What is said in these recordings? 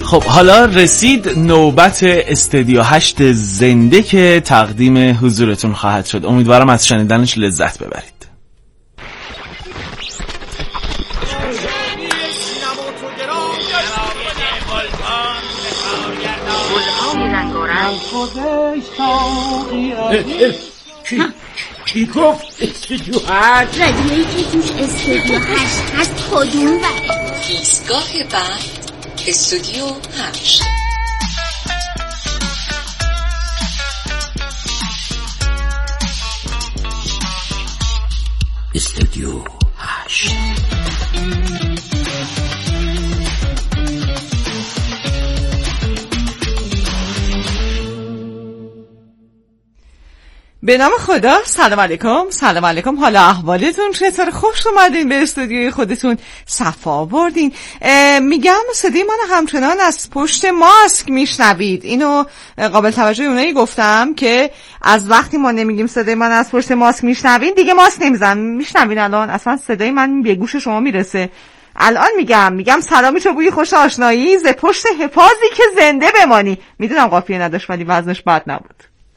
خب حالا رسید نوبت استودیو 8 زنده که تقدیم حضورتون خواهد شد. امیدوارم از شنیدنش لذت ببرید. کی گفت استودیو 8؟ رادیویی که توش استودیو 8 هست کدوم بره؟ ایستگاه بعد استودیو 8. استودیو 8. به نام خدا. سلام علیکم. حالا احوالتون چطور؟ خوش اومدین به استودیوی خودتون، صفا آوردین. میگم صدای من همچنان از پشت ماسک میشنوید. اینو قابل توجه اونایی گفتم که از وقتی ما نمیگیم صدای من از پشت ماسک میشنوین دیگه ماسک نمیزنم. میشنوین الان اصلا صدای من به گوش شما میرسه. الان میگم سلامی چو بوی خوش آشنایی ز پشت حفاظی که زنده بمانی. میدونم قافیه نداشت ولی وزنش بد نبود.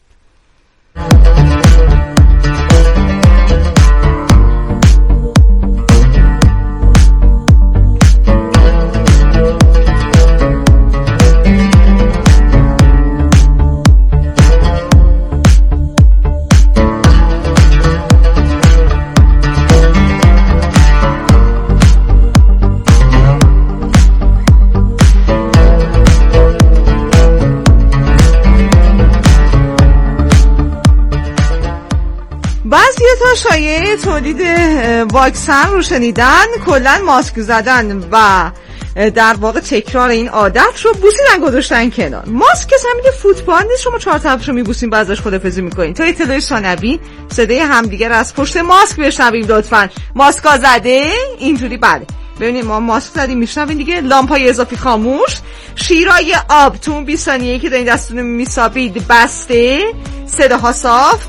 بعضی‌ها شایعه تولید واکسن رو شنیدن، کلاً ماسک زدن و در واقع تکرار این عادت رو بوسیدن گذاشتن کنار. ماسک که زمین فوتبال نیست شما 4 طرفش رو میبوسین بعد ازش خدافظی میکنین. تا اطلاع ثانوی صدای همدیگر از پشت ماسک بشنویم لطفاً. ماسکا زده اینجوری بله. ببینید ما ماسک زدیم میشنوین دیگه. لامپای اضافی خاموش، شیرای آب تو اون 20 ثانیه‌ای که دارین دستتون میسابید بسته، صداها صاف.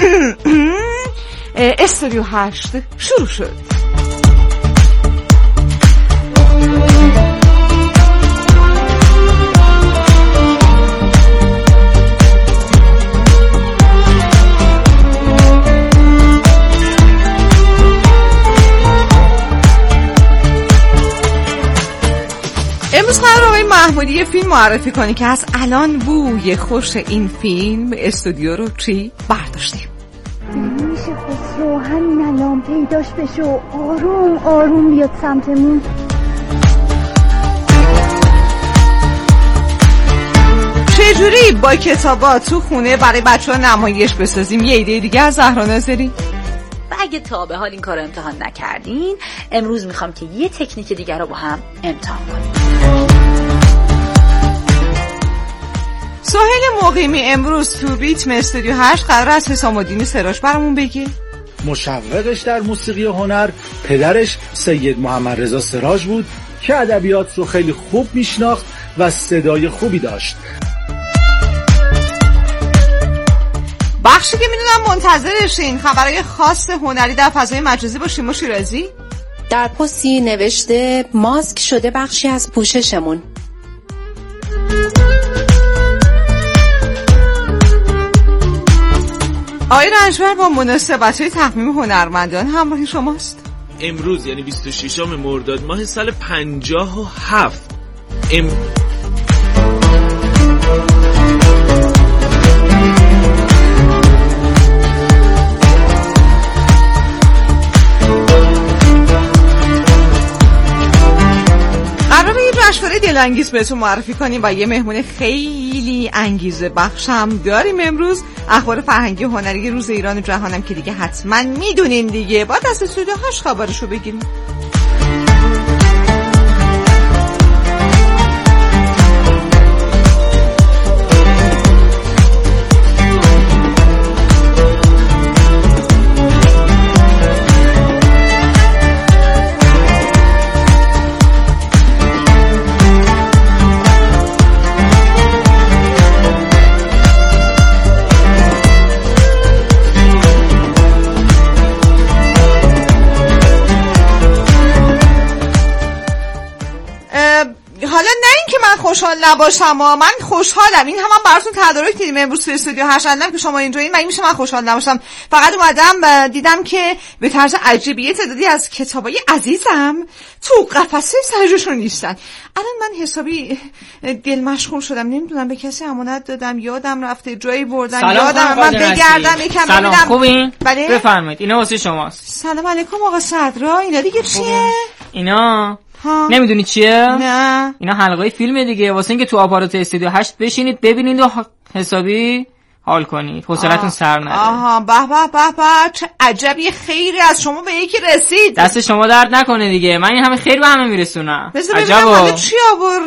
استودیو 8 شروع شد. امروز قرار آقای محمودی فیلم معرفی کنی که از الان بوی خوش این فیلم استودیو رو چی برداشتیم. میشه خسرو همین الان پیداش بشه و آروم آروم بیاد سمتمون. چجوری با کتابا تو خونه برای بچه‌ها نمایش بسازیم؟ یه ایده دیگه از زهرا ناظری. و اگه تا به حال این کارو امتحان نکردین، امروز میخوام که یه تکنیک دیگر رو با هم امتحان کنیم. سهیل مقیمی امروز تو ریتم استودیو 8 قرار از حسام الدین سراج برامون بگه. مشوقش در موسیقی و هنر پدرش سید محمد رضا سراج بود که ادبیات رو خیلی خوب میشناخت و صدای خوبی داشت. بخشی که میدونم منتظرشین، خبرهای خاص هنری در فضای مجازی با شیما شیرازی. در پستی نوشته ماسک شده بخشی از پوششمون. آقای رنجبر با مناسبت‌های تقویم هنرمندان همراه شماست. امروز یعنی 26 مرداد ماه سال 57 قراره یه جشنواره دلانگیز بهتون معرفی کنیم و یه مهمون خیلی انگیزه بخش هم داریم امروز. اخبار فرهنگی و هنری روز ایران و جهانم که دیگه حتما میدونین دیگه. با دست استودیو 8 خبرشو بگیریم. خوشحال نباشم. من خوشحالم. این هم براتون تدارک دیدیم امروز تو استودیو 8 که شما اینجایین. مگه میشه من خوشحال نباشم؟ فقط اومدم دیدم که به طرز عجیبی تعدادی از کتابای عزیزم تو قفسه سرجوشون نیستن. الان من حسابی دل مشغول شدم، نمیدونم به کسی امانت دادم، یادم رفته، جایی بردم، یادم من بگردم یکم. سلام، خوبین؟ بله بفرمایید، اینا واسه شماست. سلام علیکم آقا صدرا. اینا دیگه چیه؟ اینا نمیدونی چیه؟ نه. اینا حلقه فیلمه دیگه، واسه اینکه تو آپارات استودیو 8 بشینید ببینید و حسابی حال کنید، حوصلتون سر نره. آها، به به به به، چه عجبی خیری از شما به یکی رسید. دست شما درد نکنه دیگه، من این همه خیر به همه میرسونم. عجبا. حالا چی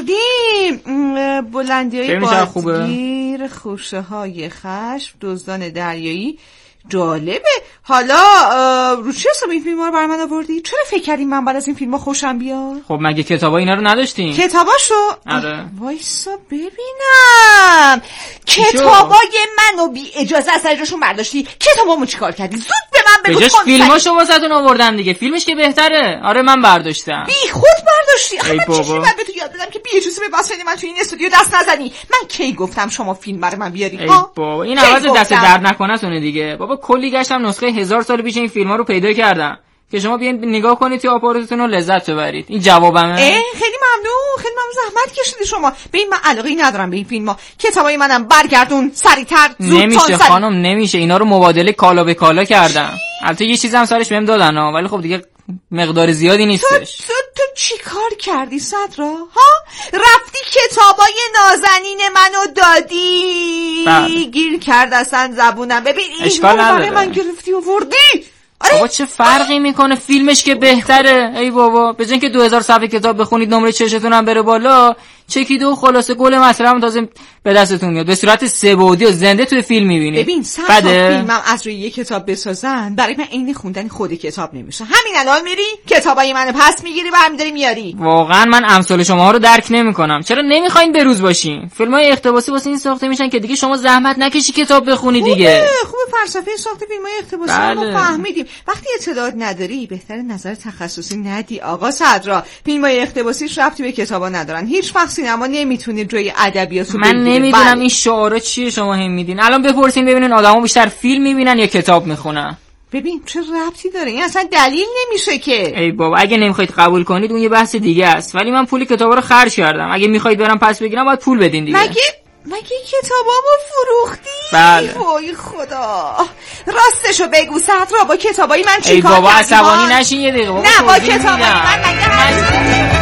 آوردیم؟ بلندی‌های بادگیر، خوشه های خشم، دزدان دریایی. جالبه. حالا رو چه حساب این فیلم‌ها رو برای من آوردی؟ چرا فکر کردیم من بعد از این فیلم‌ها خوشم بیاد؟ خب مگه کتابا اینا رو نداشتین؟ کتاباشو؟ آره. وایسا ببینم. کتابای منو بی اجازه از سرجاشون برداشتی. کتابامو چیکار کردی؟ زود به من بگو. بجاش فیلماشو واسهتون آوردم دیگه. فیلمش که بهتره. آره من برداشتم. بی خود برداشتی. من چجوری باید به تو یاد بدم که بی اجازه به واسه من تو این استودیو دست نزنی؟ من کی گفتم شما فیلم برای من بیاری؟ ای بابا این عوض دست درد نکنه تونه دیگه. بابا کلی گشتم نسخه 1000 سال پیش این فیلم‌ها رو پیدا کردم که شما بیاین نگاه کنید تو آپاراتتون رو لذت ببرید. این جوابمه. خیلی ممنون زحمت کشیدی شما. ببین من علاقه‌ای ندارم به این فیلم‌ها. کتابای منم برگردون سریعتر. نمیشه خانم، نمیشه. اینا رو مبادله کالا به کالا کردم. البته یه چیزی هم سرش بهم دادن ولی خب دیگه مقدار زیادی نیستش. تو چی کار کردی صدرا؟ رفتی کتابای نازنین منو دادی. گیر کرد اصلا زبونم. ببین این رو برای من گرفتی و وردی. بابا چه فرقی میکنه؟ فیلمش که بهتره. ای بابا به جای اینکه 2000 صفحه کتاب بخونید نمره چشتون هم بره بالا، چکیده و خلاصه گل مسئله هم تازه به دستتون میاد. به صورت سه‌بعدی و زنده توی فیلم میبینید. ببین فیلمم از روی یک کتاب بسازن برای من عین خوندن خود کتاب نمیشه. همین الان میری کتابای منو پس میگیری و همین میاری. واقعا من امثال شماها رو درک نمیکنم. چرا نمیخواین بروز باشین؟ فیلمای اقتباسی واسه این ساخته میشن که دیگه شما زحمت نکشی کتاب بخونی دیگه. خوبه فلسفه ساخت فیلمای اقتباسی رو فهمیدیم. وقتی اطلاعات نداری بهتره نظر تخصصی ندی آقا صدرا. فیلمای اقتباسی ربطی به کتابا ندارن. هیچ وقت سینما نمیتونه جای ادبیات رو بگیره. من نمیدونم این شعارا چیه شما هم میدین. الان بپرسین ببینین آدما بیشتر فیلم میبینن یا کتاب میخونن. ببین چه ربطی داره؟ این اصلا دلیل نمیشه که. ای بابا اگه نمیخواید قبول کنید اون یه بحث دیگه است، ولی من پول کتابا رو خرج کردم. اگه میخواید برام پس بگیرم باید پول بدین دیگه. مگه کتابامو فروختی؟ بله. وای خدا. راستشو بگو صدرا، با کتابای من چیکار کردی؟ ای بابا عصبانی نشین یه دقیقه. نه با کتابای من مگه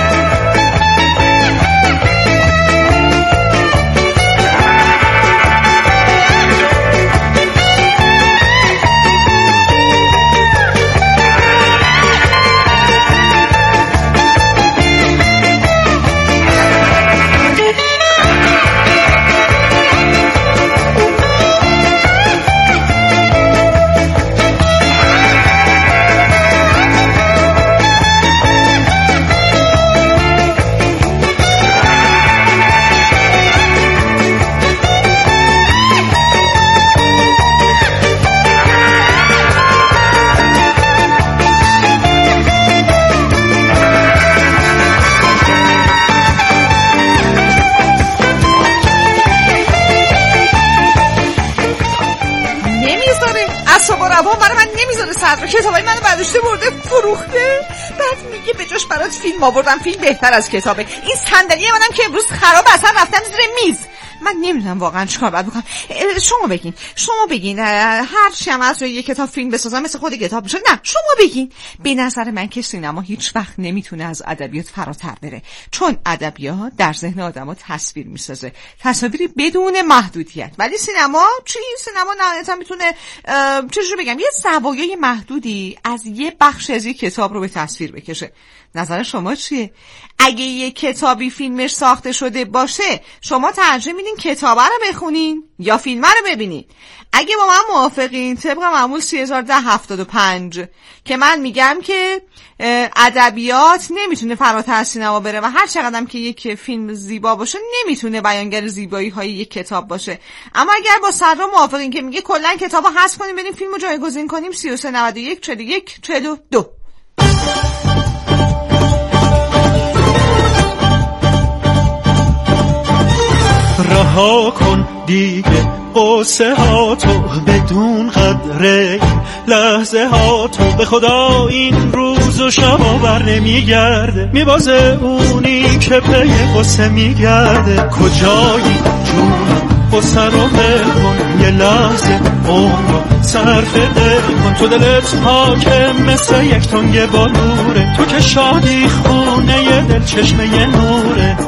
کتابای منو برداشته برده فروخته. بعد میگه به جاش برات فیلم آوردم، فیلم بهتر از کتابه. این صندلی منم که امروز خراب اصلا رفتم زیر میز. من نمیدونم واقعا چیکار باید بکنم. شما بگین هر چی هم از روی یک کتاب فیلم بسازم مثل خود کتاب میشه. نه شما بگین. به نظر من که سینما هیچ وقت نمیتونه از ادبیات فراتر بره، چون ادبیات در ذهن آدم‌ها تصویر میسازه، تصاویری بدون محدودیت. ولی سینما نهایتا میتونه چجوری بگم یه زوایای محدودی از یه بخش از یک کتاب رو به تصویر بکشه. نظر شما چیه؟ اگه یه کتابی فیلمش ساخته شده باشه شما ترجیح میدین کتابه رو بخونین یا فیلمه رو ببینین؟ اگه با من موافقین طبق معمول 3010/75 که من میگم که ادبیات نمیتونه فراتر از سینما بره و هر چقدرم که یک فیلم زیبا باشه نمیتونه بیانگر زیبایی های یک کتاب باشه. اما اگر با صدرا موافقین که میگه کلا کتابو حذف کنیم بریم فیلمو جایگزین کنیم، 33914142. رها کن دیگه قصه ها تو، بدون قدر لحظه ها تو. به خدا این روز و شبا بر نمیگرده، میبازه اونی که پی قصه میگرده. کجایی جون قصه رو بکن، یه لحظه عمر رو صرف دل کن. تو دلت حاکم مثل یک تنگ بالوره، تو که شادی خونه ی دل چشمه ی نوره.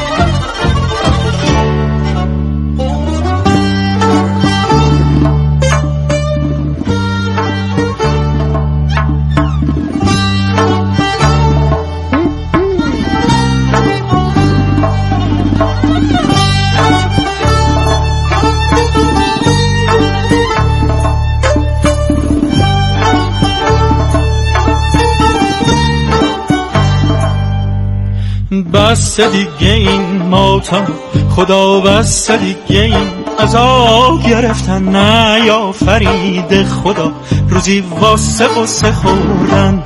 بس دیگه این ماتم خدا، بس دیگه این عذاب گرفتن نیافرید خدا. روزی واسه قصه خوردن،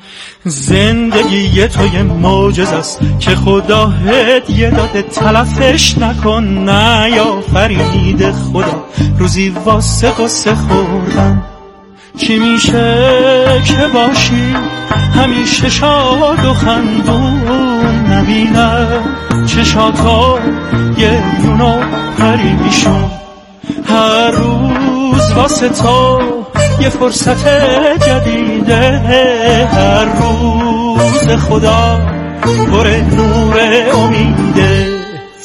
زندگی تو یه معجزه است که خدا هدیه داده، تلفش نکن نیافرید خدا. روزی واسه قصه خوردن. چی میشه که باشی همیشه شاد و خندون، نبینه چشاتا یه یونو پریشون. هر روز واسه تو یه فرصت جدیده، هر روز خدا پر نور امیده.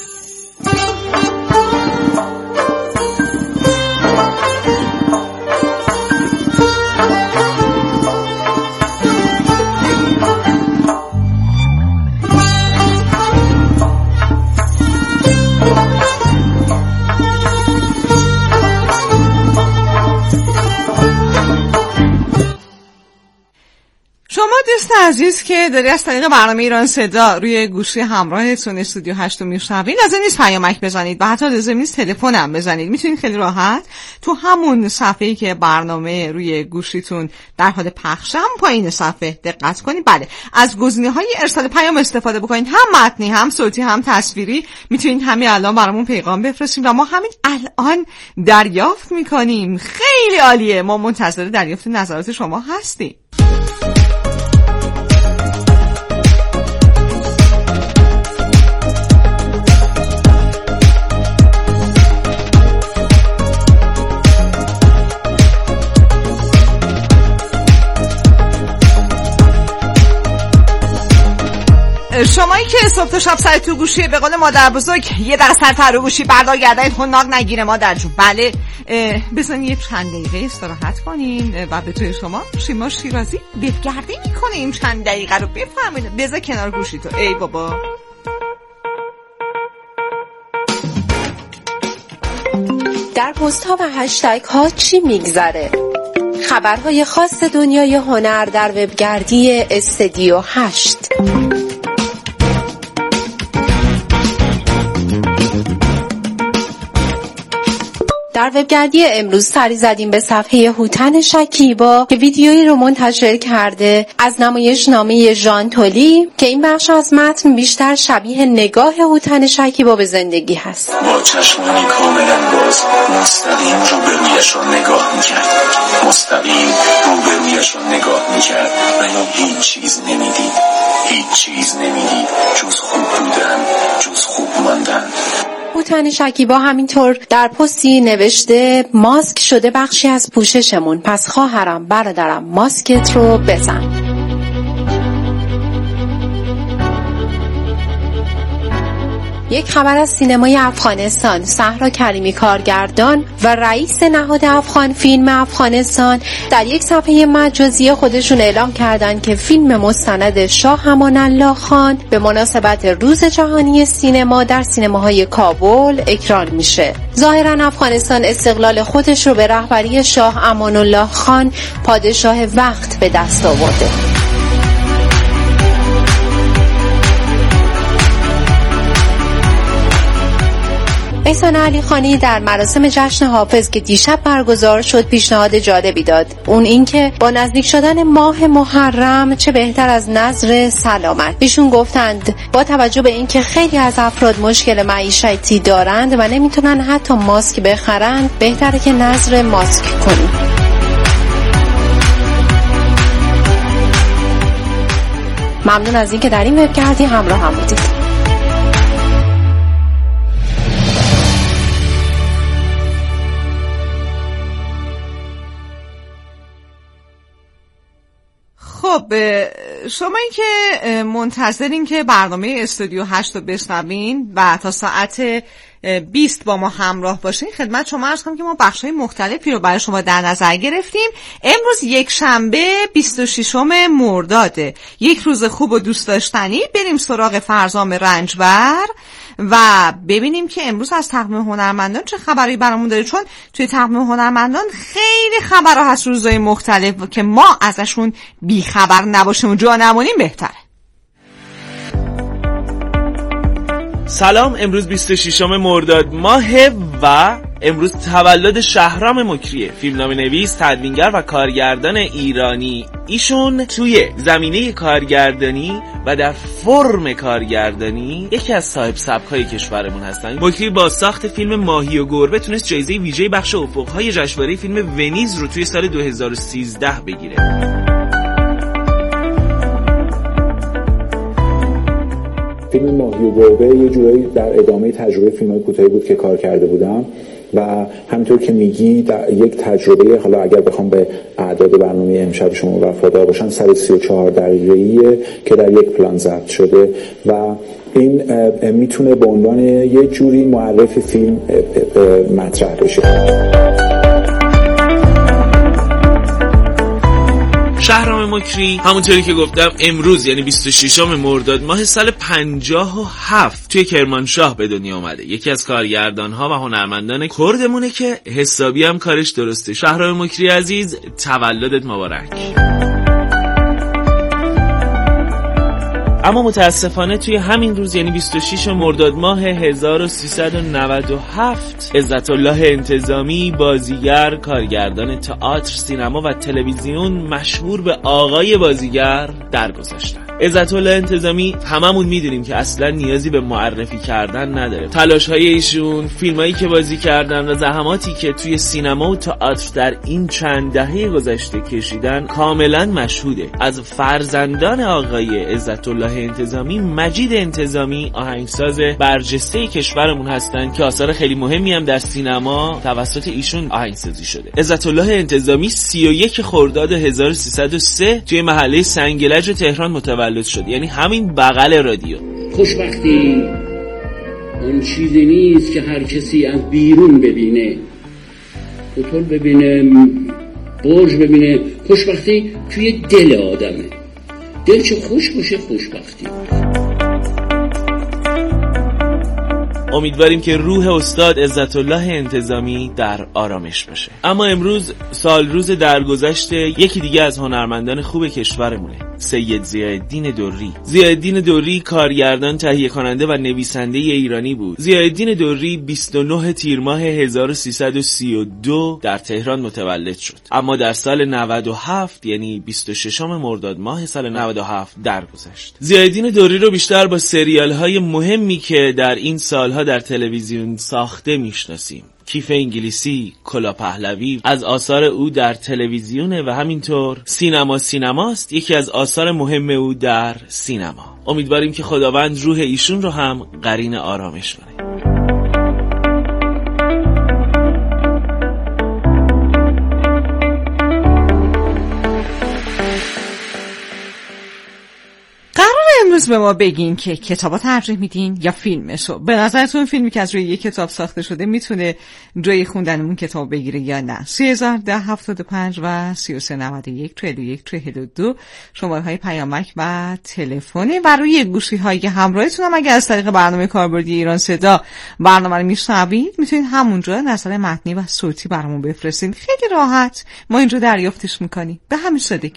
دوست عزیز که داری از طریق برنامه ایران صدا روی گوشی همراهتون استودیو 8 رو میشنوید، لازم نیست پیامک بزنید و حتی لازم نیست تلفنم بزنید. میتونید خیلی راحت تو همون صفحه‌ای که برنامه روی گوشیتون در حال پخشه، هم پایین صفحه دقت کنید. بله، از گزینه‌های ارسال پیام استفاده بکنید، هم متنی هم صوتی هم تصویری. میتونید همین الان برامون پیغام بفرستید و ما همین الان دریافت میکنیم. خیلی عالیه، ما منتظر دریافت نظرات شما هستیم. شمایی که صبح تا شب سر تو گوشی، به قول مادر بزرگ یه دقیقه سر تا رو گوشی بردار گردنت خوناق نگیره مادر جون. بله، بزنید یه چند دقیقه استراحت کنین و به توی شما شیما شیرازی بفگرده میکنه این چند دقیقه رو. بفهمید بذار کنار گوشی تو. ای بابا، در پست ها و هشتگ ها چی میگذره؟ خبرهای خاص دنیای هنر در وبگردی استودیو 8. در وبگردی امروز سری زدیم به صفحه هوتن شکیبا که ویدیویی رو منتشر کرده از نمایشنامه ژان تولی که این بخش از متن بیشتر شبیه نگاه هوتن شکیبا به زندگی هست. با چشمانی کاملا باز مستقیم روبرویش را نگاه میکرد، مستقیم روبرویش را نگاه میکرد و هیچ چیز نمیدید، هیچ چیز نمیدید جز خوب بودن، جز خوب ماندن. هوتن شکیبا همینطور در پستی نوشته ماسک شده بخشی از پوششمون، پس خواهرم برادرم ماسکت رو بزن. یک خبر از سینمای افغانستان. صحرا کریمی کارگردان و رئیس نهاد افغان فیلم افغانستان در یک صفحه مجازی خودشون اعلام کردند که فیلم مستند شاه امان الله خان به مناسبت روز جهانی سینما در سینماهای کابل اکران میشه. ظاهرا افغانستان استقلال خودش رو به رهبری شاه امان الله خان پادشاه وقت به دست آورده. احسان علیخانی در مراسم جشن حافظ که دیشب برگزار شد پیشنهاد جالبی داد. اون اینکه با نزدیک شدن ماه محرم چه بهتر از نذر سلامت. ایشون گفتند با توجه به اینکه خیلی از افراد مشکل معیشتی دارند و نمیتونن حتی ماسک بخرند، بهتره که نذر ماسک کنیم. ممنون از اینکه در این وبگردی همراه هم بودید. خب شما این که منتظرین که برنامه استودیو 8 رو بشنوین و تا ساعت 20 با ما همراه باشین، خدمت شما عرض کنم که ما بخش‌های مختلفی رو برای شما در نظر گرفتیم. امروز یک شنبه 26 مرداده، یک روز خوب و دوست داشتنی. بریم سراغ فرزام رنجبر و ببینیم که امروز از تقویم هنرمندان چه خبری برامون داره، چون توی تقویم هنرمندان خیلی خبرها هست روزهای مختلف که ما ازشون بیخبر نباشیم و جا نمونیم بهتره. سلام، امروز 26 مرداد ماه و امروز تولد شهرام مکریه، فیلمنامه نویس، تدوینگر و کارگردان ایرانی. ایشون توی زمینه کارگردانی و در فرم کارگردانی یکی از صاحب سبک‌های کشورمون هستن. مکری با ساخت فیلم ماهی و گربه تونست جایزه ویژه بخش افق‌های جشنواره فیلم ونیز رو توی سال 2013 بگیره. فیلم ماهی و گربه یه جورایی در ادامه تجربه فیلم‌های کوتاهی بود که کار کرده بودم و همینطور که میگی یک تجربه، حالا اگر بخوام به اعداد برنامه امشب شما وفادار باشن، 134 دقیقه‌ایه که در یک پلان ضبط شده و این میتونه به عنوان یه جوری معرف فیلم مطرح بشه. شهرام مکری همونطوری که گفتم امروز یعنی 26 مرداد ماه سال 57 توی کرمانشاه به دنیا اومده. یکی از کارگردان‌ها و هنرمندان کردمونه که حسابی هم کارش درسته. شهرام مکری عزیز، تولدت مبارک. اما متاسفانه توی همین روز یعنی 26 مرداد ماه 1397 عزت الله انتظامی، بازیگر، کارگردان تئاتر، سینما و تلویزیون مشهور به آقای بازیگر درگذشتن. عزت الله انتظامی هممون میدونیم که اصلا نیازی به معرفی کردن نداره. تلاش‌های ایشون، فیلمایی که بازی کردن و زحماتی که توی سینما و تئاتر در این چند دهه گذشته کشیدن کاملا مشهوده. از فرزندان آقای عزت الله انتظامی، مجید انتظامی آهنگساز برجسته کشورمون هستن که آثار خیلی مهمی هم در سینما توسط ایشون آهنگسازی شده. عزت الله انتظامی 31 خرداد 1303 توی محله سنگلج تهران متولد شد، یعنی همین بغل رادیو. خوشبختی اون چیزی نیست که هر کسی از بیرون ببینه، هتل ببینه، برج ببینه. خوشبختی توی دل آدمه. دل چه خوش باشه خوشبختی. امیدواریم که روح استاد عزت الله انتظامی در آرامش باشه. اما امروز سال روز درگذشت یکی دیگه از هنرمندان خوب کشورمونه، سید ضیاءالدین دوری. ضیاءالدین دوری کارگردان، تهیه کننده و نویسنده ایرانی بود. ضیاءالدین دوری 29 تیر ماه 1332 در تهران متولد شد، اما در سال 97 یعنی 26 مرداد ماه سال 97 درگذشت. ضیاءالدین دوری رو بیشتر با سریال‌های مهمی که در این سال‌ها در تلویزیون ساخته میشناسیم. کیف انگلیسی، کلاه پهلوی از آثار او در تلویزیونه و همینطور سینماست یکی از آثار مهم او در سینما. امیدواریم که خداوند روح ایشون رو هم قرین آرامش کنه. امروز به ما بگین که کتابا ترجیح میدین یا فیلمشو؟ به نظرتون فیلمی که از روی یک کتاب ساخته شده میتونه جای خوندنمون کتاب بگیره یا نه؟ 301075 و 3391 41 42 شماره های پیامک و تلفنی و روی گوشی های همراهتون هم اگه از طریق برنامه کاربردی ایران صدا برنامه رو میشنوید میتونید همونجا نظر متنی و صوتی برامون بفرستین. خیلی راحت ما اینجا دریافتش میکنیم، به همین سادگی.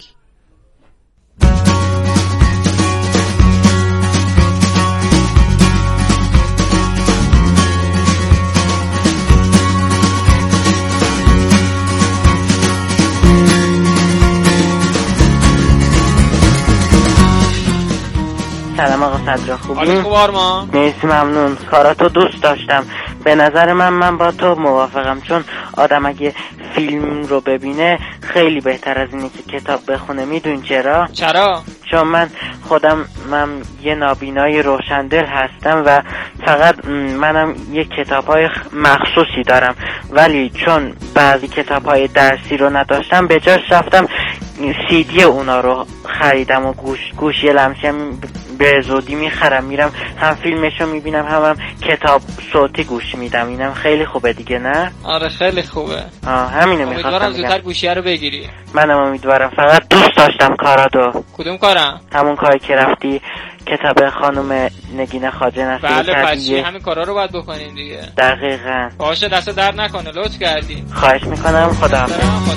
صدرا خوبی؟ حالا خوب آرمان؟ مرسی ممنون. کاراتو دوست داشتم. به نظر من با تو موافقم، چون آدم اگه فیلم رو ببینه خیلی بهتر از اینه که کتاب بخونه. میدون چرا؟ چون من خودم یه نابینای روشندل هستم و فقط منم یه کتاب‌های مخصوصی دارم، ولی چون بعضی کتاب‌های درسی رو نداشتم به جاش رفتم CD اونا رو خریدم و گوشی لمسی هم به زودی میخرم، میرم هم فیلمشو میبینم هم کتاب صوتی گوش میدم. اینم خیلی خوبه دیگه، نه؟ آره خیلی خوبه. همینو میخواستم امیدوارم زودتر گوشیه رو بگیری. منم امیدوارم. فقط دوست داشتم کاراتو. کدوم کارم؟ همون کاری که رفتی کتاب خانم نگین خواجه نصیری بله کردی. همین کارا رو باید بکنیم دیگه. دقیقاً. باشه دست درد نکنه، لطف کردی. خواهش میکنم. خدا.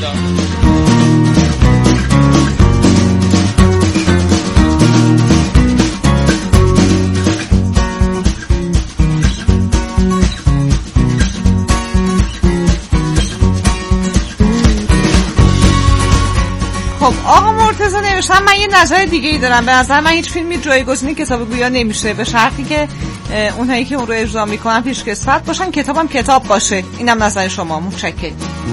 خب آقا مرتضی نوشتم من یه نظر دیگه ای دارم. به نظر من هیچ فیلمی جایگزین کتاب گویا نمیشه، به شرطی که اونهایی که اون رو اجرا میکنن پیشکسوت باشن، کتابم کتاب باشه. اینم نظر شما. متشکرم.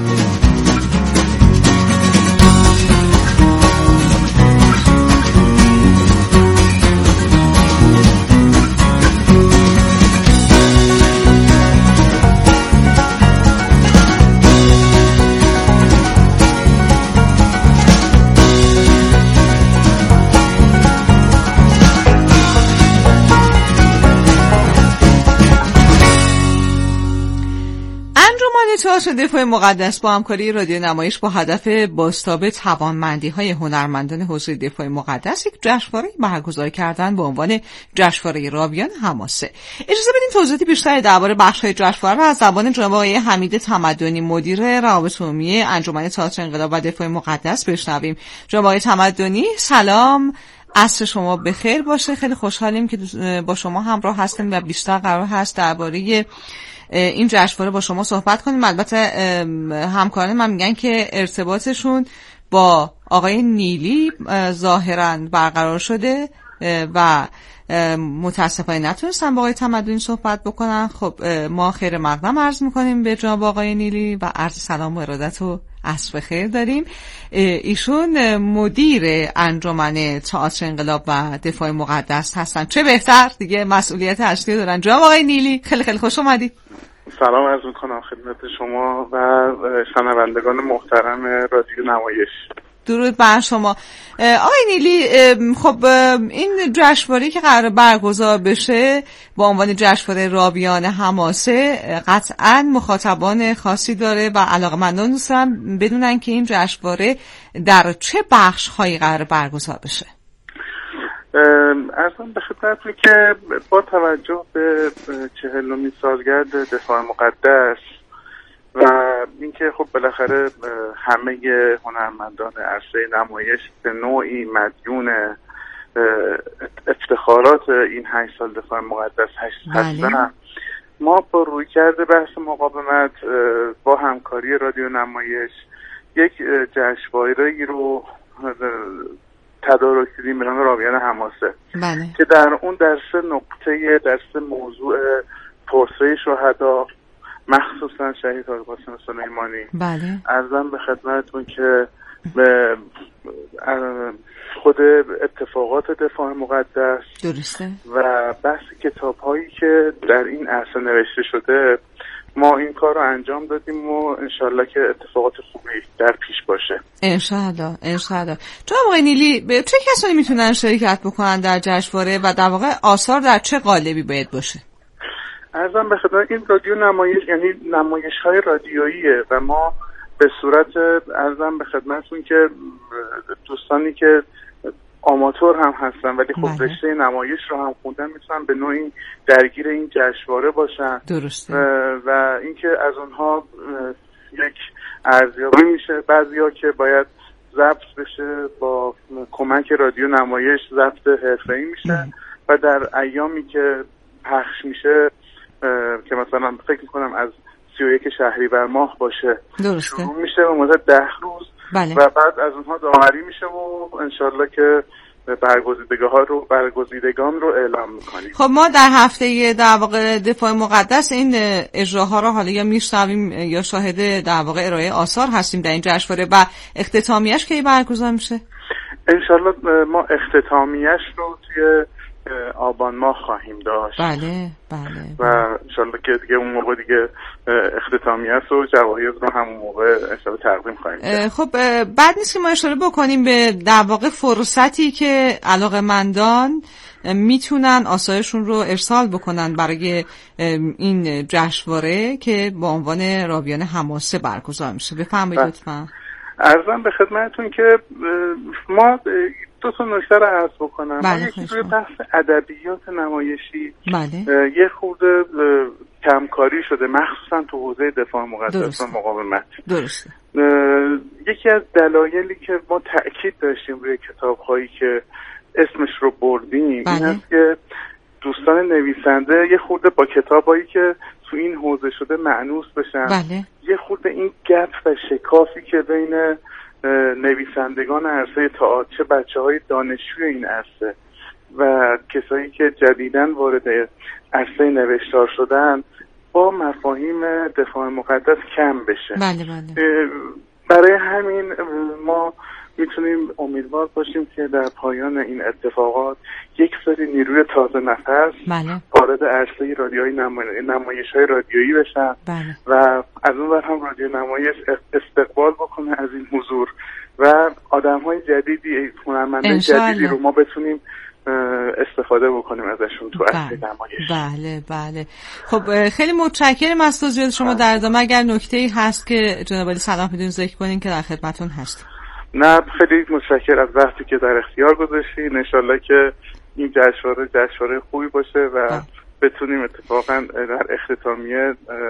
تئاتر دفاع مقدس با همکاری رادیو نمایش با هدف بازتاب توانمندی‌های هنرمندان حوزه دفاع مقدس یک جشنواره برگزار کردن با عنوان جشنواره راویان حماسه. اجازه بدین توضیحاتی بیشتر درباره بخش‌های جشنواره از زبان جناب آقای حمید تمدنی مدیر روابط عمومی انجمن تئاتر انقلاب و دفاع مقدس بشنویم. جناب آقای تمدنی سلام، عصر شما بخیر باشه. خیلی خوشحالیم که با شما همراه هستیم و بیشتر قرار هست درباره این جشنواره با شما صحبت کنیم. البته همکاران من میگن که ارتباطشون با آقای نیلی ظاهراً برقرار شده و متاسفانه نتونستن با آقای تمدنی صحبت بکنن. خب ما خیر مقدم عرض میکنیم به جناب آقای نیلی و عرض سلام و ارادت و عصر خیر داریم. ایشون مدیر انجمن تئاتر انقلاب و دفاع مقدس هستن. چه بهتر دیگه، مسئولیت اصلی دارن. جناب آقای نیلی خیلی خیلی خوش اومدید. سلام عرض میکنم خدمت شما و شنوندگان محترم رادیو نمایش. درود بر شما. آقای نیلی، خب این جشنواره که قرار برگزار بشه با عنوان جشنواره راویان حماسه قطعاً مخاطبان خاصی داره و علاقه‌مندان دوست دارن بدونن که این جشنواره در چه بخش‌هایی قرار برگزار بشه. اصلا به خدمتتون که با توجه به 40مین سالگرد دفاع مقدس و اینکه خب بالاخره همه هنرمندان عرصه نمایش به نوعی مدیون افتخارات این 8 سال دفاع مقدس هستن، ما با رویکرد بحث مقاومت با همکاری رادیو نمایش یک جشنواره‌ای رو تدارک کردیم به نام راویان حماسه که در اون در 3 نقطه، در 3 موضوع پرسه شهدا مخصوصا شهید آقای قاسم سلیمانی عرضم به خدمتتون که خود اتفاقات دفاع مقدس درسته و بحث کتاب هایی که در این عرصه نوشته شده ما این کار رو انجام دادیم و انشالله که اتفاقات خوبی در پیش باشه. انشالله. جناب آقای نیلی، چه کسانی میتونن شرکت بکنن در جشنواره و در واقع آثار در چه قالبی باید باشه؟ عرضم به خدمت این رادیو نمایش یعنی نمایش‌های رادیوییه و ما به صورت عرضم به خدمتتون که دوستانی که آماتور هم هستن ولی خب رشته نمایش رو هم خوندن میتونن به نوعی درگیر این جشنواره باشن. درسته. و اینکه از اونها یک ارزیابی میشه، بعضیا که باید ضبط بشه با کمک رادیو نمایش ضبط حرفه‌ای میشه و در ایامی که پخش میشه که مثلا فکر میکنم از 31 شهریور ماه باشه درسته. شروع میشه و مدت 10 روز و بعد از اونها داوری میشه و انشالله که برگزیدگان رو اعلام میکنیم. خب ما در هفته در واقع دفاع مقدس این اجراها رو حالا یا میشنویم یا شاهد در واقع ارائه آثار هستیم در این جشنواره و اختتامیه‌اش کی برگزار میشه؟ انشالله ما اختتامیه‌اش رو توی آبان ماه خواهیم داشت. بله. و انشالله که دیگه اون موقع دیگه اختتامیه است و جوایز رو همون موقع انشالله تقدیم خواهیم کرد. خب بعد نیست که ما اشاره بکنیم به در واقع فرصتی که علاقه‌مندان میتونن آثارشون رو ارسال بکنن برای این جشنواره که با عنوان راویان حماسه برگزار میشه. بفرمایید لطفاً. عرضم به خدمتتون که ما دو تا نکته رو عرض بکنم. یکی روی بحث ادبیات نمایشی یه خورده کمکاری شده، مخصوصا تو حوزه دفاع مقدس و مقاومت. درسته. یکی از دلایلی که ما تأکید داشتیم روی کتاب‌هایی که اسمش رو بردیم این است که دوستان نویسنده یه خورده با کتابایی که تو این حوزه شده مأنوس بشن. یه خورده این گپ و شکافی که بین نویسندگان عرصه تئاتر، چه بچه‌های دانشجوی این عرصه و کسایی که جدیداً وارد عرصه نوشتار شدن با مفاهیم دفاع مقدس کم بشه. برای همین ما میتونیم امیدوار باشیم که در پایان این اتفاقات یک سری نیروی تازه نفس وارد عرصه رادیوهای نمایش‌های رادیویی بشن و از اون ور هم رادیو نمایش استقبال بکنه از این حضور و آدم‌های جدیدی، هنرمندان جدیدی رو ما بتونیم استفاده بکنیم ازشون تو عرصه نمایش. بله. خب خیلی متشکرم از توضیحات شما. در ادامه اگر نکته‌ای هست که جناب عالی سلام بدون ذکر کنین که در خدمتتون هستیم. نه، خیلی متشکرم از وقتی که در اختیار گذاشتین. انشالله که این جشنواره خوبی باشه و بتونیم اتفاقا در اختتامیه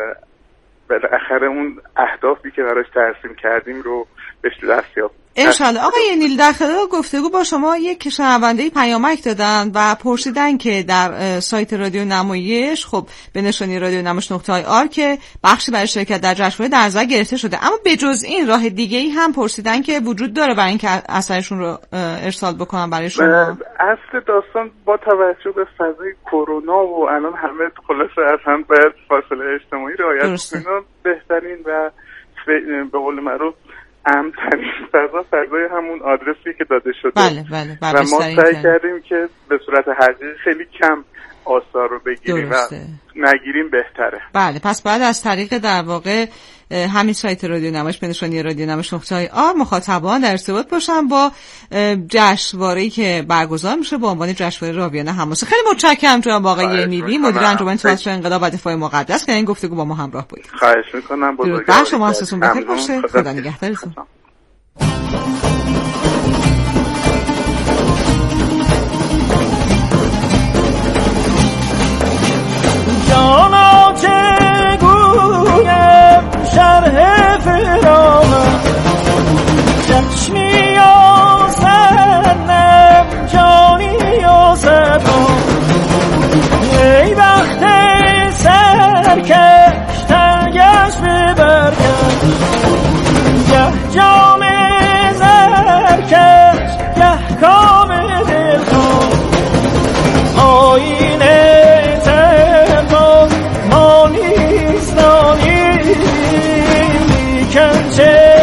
بالاخره اون اهدافی که براش ترسیم کردیم رو بهش دست یابیم. انشالله. آقای نیل، در خلال گفتگو با شما یک شنونده پیامک دادن و پرسیدن که در سایت رادیو نمایش خب به نشانی رادیو نمایش.ir که بخشی برای شرکت در جشنواره در نظر گرفته شده، اما به جز این راه دیگه‌ای هم پرسیدن که وجود داره برای اینکه اثرشون رو ارسال بکنن برای شما. اصل داستان با توجه به فضای کرونا و الان همه خلاصه از هم باید فاصله اجتماعی رعایت کنن، بهترین و به قول معروف امن‌ترین فضای همون آدرسی که داده شده. بله. و ما سعی کردیم که به صورت حقیقی خیلی کم آثار رو بگیریم و نگیریم بهتره. بله، پس بعد از طریق در واقع همین سایت رادیو نمایش به نشانی رادیو نمایش.ir مخاطبان در ارتباط باشن با جشنواره‌ای که برگزار میشه با عنوان جشنواره راویان حماسه. خیلی متشکرم جناب آقای نیلی، مدیر انجمن تئاتر انقلاب و دفاع مقدس که این گفتگو با ما همراه بودید. خواهش می‌کنم. بزرگوار شما حواستون بخیر باشه. خدا نگهدارتون. جانا چگویم شرح فرامم چشمی و سنم جانی و سبام ای وقت سرکش ترگش ببرگش گه جام زرکش گه کام دلخواه آینه کنچه